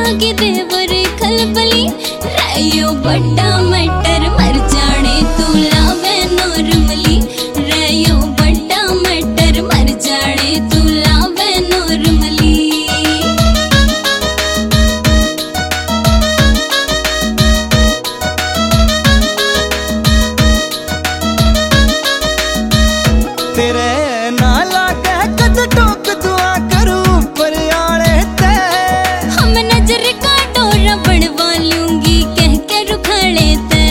आगे देवर खलबली रैयो बड़ा मटर मर जाने तू लावे नॉर्मली रैयो बड़ा मटर मर जाने तू लावे नॉर्मली। तेरे नाला कह कद टोक दुआ करूं पर आले ते हम नजर का डोरा बनवा लूंगी कह के रुखाड़े ते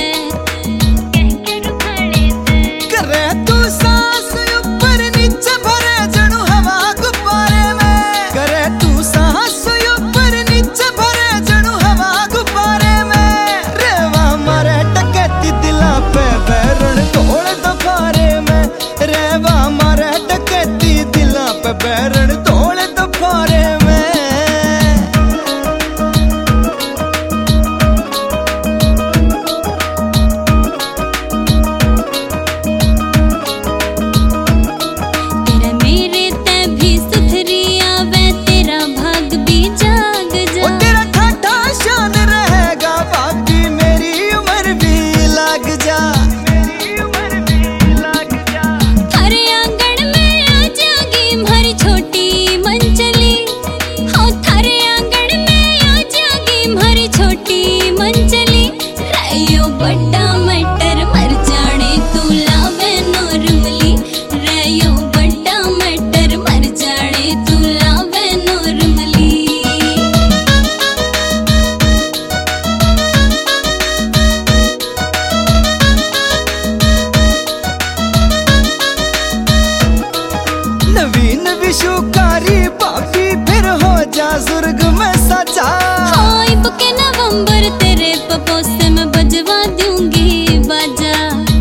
करे तू सांस ऊपर नीचे भरे जनू हवा गुब्बारे में करे तू सांस ऊपर नीचे भरे जनू हवा गुब्बारे में रेवा मारे टकती दिला पे बैरण तोड़ दफारे में रेवा मारे टकती दिला पे बैरण तोड़ दफारे में। तेरा मेरे ते भी सुथरी आवे तेरा भाग भी जाग जा तेरा ठाठा शान रहेगा बाकी मेरी उम्र भी लग जा थारे आंगन में आ जागी हमारी छोटी मंचली हाँ थारे आंगन में आ जागी हमारी छोटी मंचली रैयो बड़ा मटर मर जाने तू लावे नॉर्मली रैयो बड़ा मटर मर जाने तू लावे नॉर्मली। नवीन विशुकारी बाकी फिर हो जा स्वर्ग में सजा हाँ इब के नवंबर तेरे पपोसे में बजवा दूंगी बाजा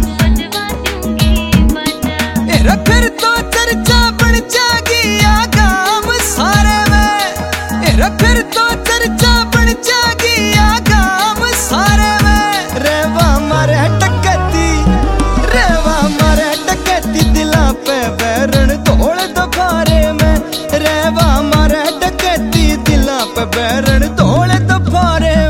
एरा फिर तो चर्चा बढ़ जागी आगाम सारे में एरा फिर तो चर्चा बढ़ जागी आगाम सारे में रेवा मारे टकती दिला पे बैरण तोड़ दफारे में रेवा मारे टकती दिला पे बैरण तोड़ दफारे